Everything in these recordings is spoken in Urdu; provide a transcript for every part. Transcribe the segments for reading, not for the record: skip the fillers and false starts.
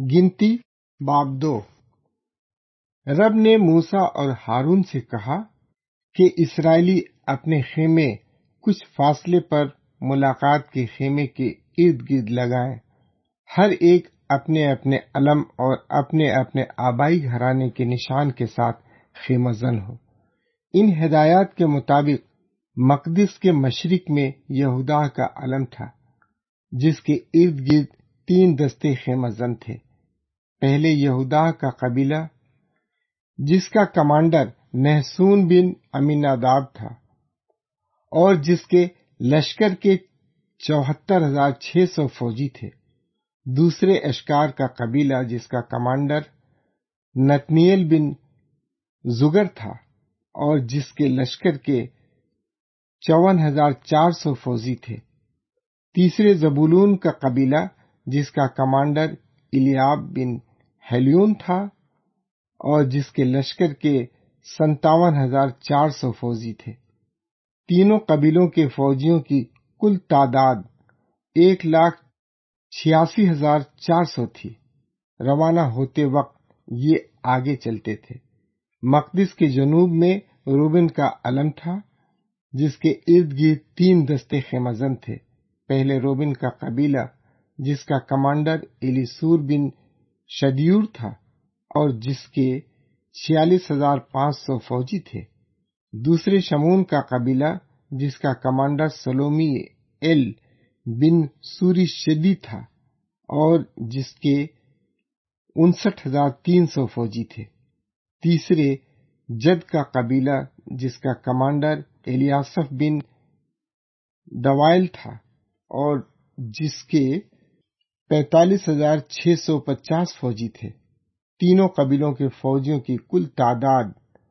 گنتی باب 2۔ رب نے موسیٰ اور ہارون سے کہا کہ اسرائیلی اپنے خیمے کچھ فاصلے پر ملاقات کے خیمے کے ارد گرد لگائیں، ہر ایک اپنے اپنے علم اور اپنے اپنے آبائی گھرانے کے نشان کے ساتھ خیمہ زن ہو۔ ان ہدایات کے مطابق مقدس کے مشرق میں یہودا کا علم تھا، جس کے ارد گرد 3 دستے خیمہ زن تھے۔ پہلے یہودا کا قبیلہ، جس کا کمانڈر نحسون بن امیناداب تھا اور جس کے لشکر کے 74,600 فوجی تھے۔ دوسرے اشکار کا قبیلہ، جس کا کمانڈر نتنیل بن زگر تھا اور جس کے لشکر کے 54,400 فوجی تھے۔ تیسرے زبولون کا قبیلہ، جس کا کمانڈر الیاب بن ہیلیون تھا اور جس کے لشکر کے 57,400 فوجی تھے۔ تینوں قبیلوں کے فوجیوں کی کل تعداد 1,86,400 تھی۔ روانہ ہوتے وقت یہ آگے چلتے تھے۔ مقدس کے جنوب میں روبن کا علم تھا، جس کے ارد گرد 3 دستے خیمہ زن تھے۔ پہلے روبن کا قبیلہ، جس کا کمانڈر ایلیسور بن شدیور تھا اور جس کے 46,500 فوجی تھے۔ دوسرے شمون کا قبیلہ، جس کا کمانڈر سلومی ایل بن سوری شدی تھا اور جس کے 59,300 فوجی تھے۔ تیسرے جد کا قبیلہ، جس کا کمانڈر الیاسف بن دوائل تھا اور جس کے 45,650 فوجی تھے۔ تینوں قبیلوں کے فوجیوں کی کل تعداد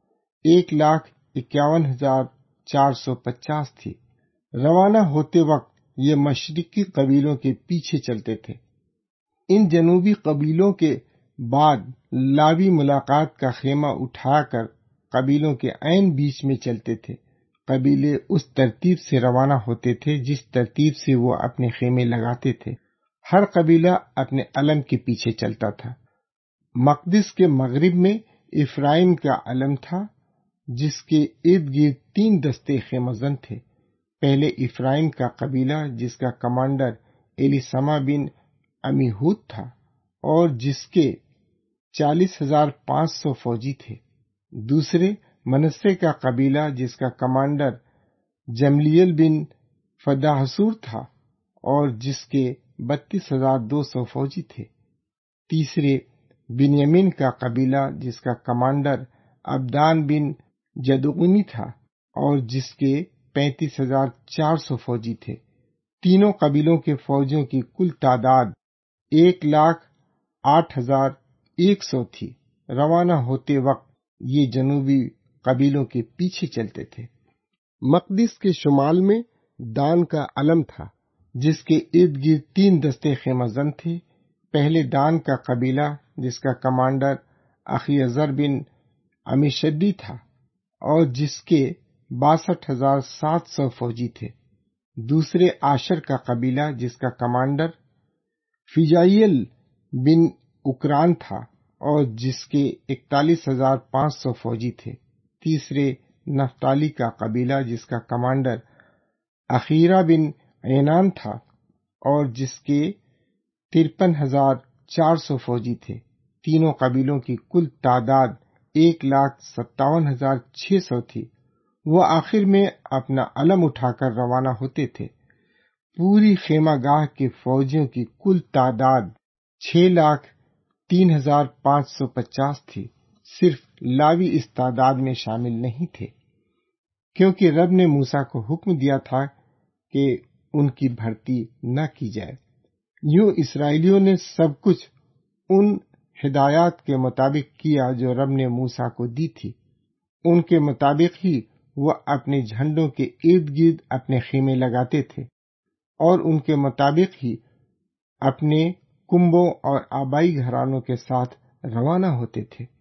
1,51,450 تھی۔ روانہ ہوتے وقت یہ مشرقی قبیلوں کے پیچھے چلتے تھے۔ ان جنوبی قبیلوں کے بعد لاوی ملاقات کا خیمہ اٹھا کر قبیلوں کے عین بیچ میں چلتے تھے۔ قبیلے اس ترتیب سے روانہ ہوتے تھے جس ترتیب سے وہ اپنے خیمے لگاتے تھے۔ ہر قبیلہ اپنے علم کے پیچھے چلتا تھا۔ مقدس کے مغرب میں افرائیم کا علم تھا، جس کے ارد گرد 3 دستے خیمہ زن تھے۔ پہلے افرائیم کا قبیلہ، جس کا کمانڈر ایلیسما بن عمیہود تھا اور جس کے 40,500 فوجی تھے۔ دوسرے منسے کا قبیلہ، جس کا کمانڈر جملیل بن فداحسور تھا اور جس کے 32,200 فوجی تھے۔ تیسرے بنیامین کا قبیلہ، جس کا کمانڈر عبدان بن جدعونی تھا اور جس کے 35,400 فوجی تھے۔ تینوں قبیلوں کے فوجیوں کی کل تعداد 1,08,100 تھی۔ روانہ ہوتے وقت یہ جنوبی قبیلوں کے پیچھے چلتے تھے۔ مقدس کے شمال میں دان کا علم تھا، جس کے ارد گرد 3 دستے خیمہ زن تھے۔ پہلے دان کا قبیلہ، جس کا کمانڈر اخیعزر بن عمیشدی تھا اور جس کے 62,700 فوجی تھے۔ دوسرے آشر کا قبیلہ، جس کا کمانڈر فیجائیل بن اکران تھا اور جس کے 41,500 فوجی تھے۔ تیسرے نفتالی کا قبیلہ، جس کا کمانڈر اخیرہ بن عینان تھا اور جس کے 53,400 فوجی تھے۔ تینوں قبیلوں کی کل تعداد 1,57,600 تھی۔ وہ آخر میں اپنا علم اٹھا کر روانہ ہوتے تھے۔ پوری خیمہ گاہ کے فوجیوں کی کل تعداد 6,03,550 تھی۔ صرف لاوی اس تعداد میں شامل نہیں تھے، کیونکہ رب نے موسیٰ کو حکم دیا تھا کہ ان کی بھرتی نہ کی جائے۔ یوں اسرائیلیوں نے سب کچھ ان ہدایات کے مطابق کیا جو رب نے موسیٰ کو دی تھی۔ ان کے مطابق ہی وہ اپنے جھنڈوں کے ارد گرد اپنے خیمے لگاتے تھے اور ان کے مطابق ہی اپنے کنبوں اور آبائی گھرانوں کے ساتھ روانہ ہوتے تھے۔